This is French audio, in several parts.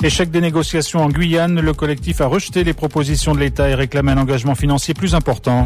Échec des négociations en Guyane, le collectif a rejeté les propositions de l'État et réclame un engagement financier plus important.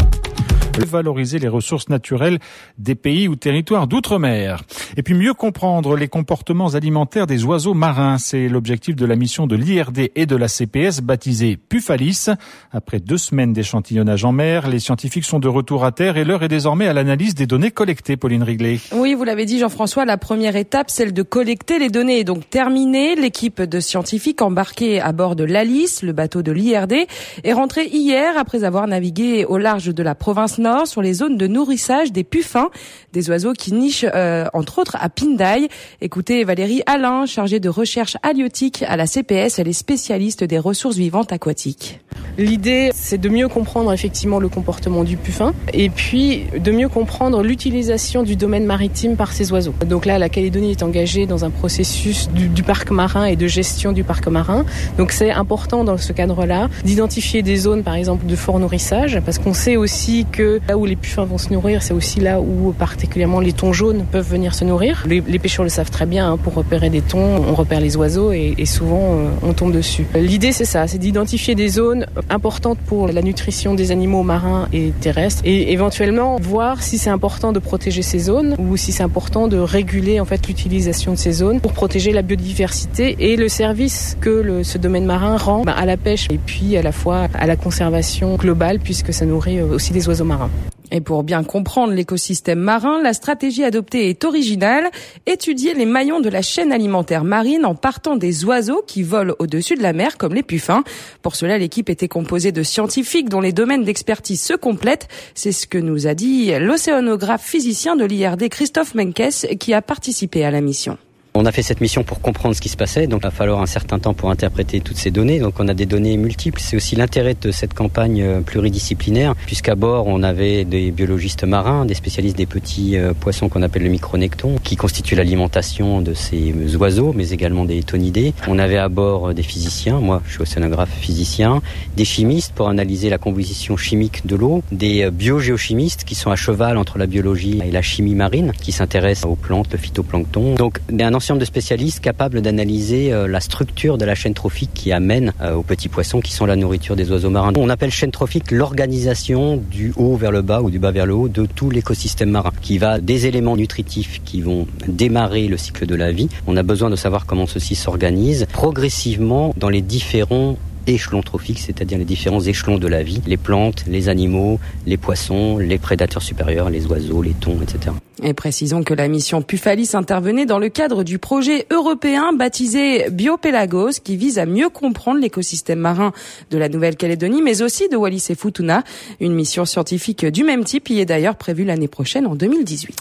Valoriser les ressources naturelles des pays ou territoires d'outre-mer. Et puis mieux comprendre les comportements alimentaires des oiseaux marins. C'est l'objectif de la mission de l'IRD et de la CPS baptisée Pufalis. Après 2 semaines d'échantillonnage en mer, les scientifiques sont de retour à terre et l'heure est désormais à l'analyse des données collectées. Pauline Riglet. Oui, vous l'avez dit Jean-François, la première étape, celle de collecter les données, est donc terminée. L'équipe de scientifiques embarquée à bord de l'Alice, le bateau de l'IRD, est rentrée hier après avoir navigué au large de la province Nord sur les zones de nourrissage des puffins, des oiseaux qui nichent entre autres à Pindaille. Écoutez Valérie Alain, chargée de recherche halieutique à la CPS, elle est spécialiste des ressources vivantes aquatiques. L'idée, c'est de mieux comprendre effectivement le comportement du puffin et puis de mieux comprendre l'utilisation du domaine maritime par ces oiseaux. Donc là, la Calédonie est engagée dans un processus du parc marin et de gestion du parc marin. Donc c'est important dans ce cadre-là d'identifier des zones, par exemple, de fort nourrissage, parce qu'on sait aussi que là où les puffins vont se nourrir, c'est aussi là où particulièrement les thons jaunes peuvent venir se nourrir. Les pêcheurs le savent très bien, pour repérer des thons, on repère les oiseaux et souvent on tombe dessus. L'idée, c'est ça, c'est d'identifier des zones importantes pour la nutrition des animaux marins et terrestres et éventuellement voir si c'est important de protéger ces zones ou si c'est important de réguler en fait l'utilisation de ces zones pour protéger la biodiversité et le service que ce domaine marin rend à la pêche et puis à la fois à la conservation globale puisque ça nourrit aussi les oiseaux marins. Et pour bien comprendre l'écosystème marin, la stratégie adoptée est originale. Étudier les maillons de la chaîne alimentaire marine en partant des oiseaux qui volent au-dessus de la mer, comme les puffins. Pour cela, l'équipe était composée de scientifiques dont les domaines d'expertise se complètent. C'est ce que nous a dit l'océanographe physicien de l'IRD, Christophe Menkes, qui a participé à la mission. On a fait cette mission pour comprendre ce qui se passait, donc il va falloir un certain temps pour interpréter toutes ces données. Donc on a des données multiples. C'est aussi l'intérêt de cette campagne pluridisciplinaire, puisqu'à bord on avait des biologistes marins, des spécialistes des petits poissons qu'on appelle le micronecton, qui constituent l'alimentation de ces oiseaux, mais également des tonidés. On avait à bord des physiciens, moi je suis océanographe physicien, des chimistes pour analyser la composition chimique de l'eau, des biogéochimistes qui sont à cheval entre la biologie et la chimie marine, qui s'intéressent aux plantes, le phytoplancton. Donc un ensemble de spécialistes capables d'analyser la structure de la chaîne trophique qui amène aux petits poissons qui sont la nourriture des oiseaux marins. On appelle chaîne trophique l'organisation du haut vers le bas ou du bas vers le haut de tout l'écosystème marin, qui va des éléments nutritifs qui vont démarrer le cycle de la vie. On a besoin de savoir comment ceci s'organise progressivement dans les différents échelons trophiques, c'est-à-dire les différents échelons de la vie, les plantes, les animaux, les poissons, les prédateurs supérieurs, les oiseaux, les thons, etc. Et précisons que la mission Pufalis intervenait dans le cadre du projet européen baptisé Biopélagos, qui vise à mieux comprendre l'écosystème marin de la Nouvelle-Calédonie, mais aussi de Wallis et Futuna. Une mission scientifique du même type y est d'ailleurs prévue l'année prochaine en 2018.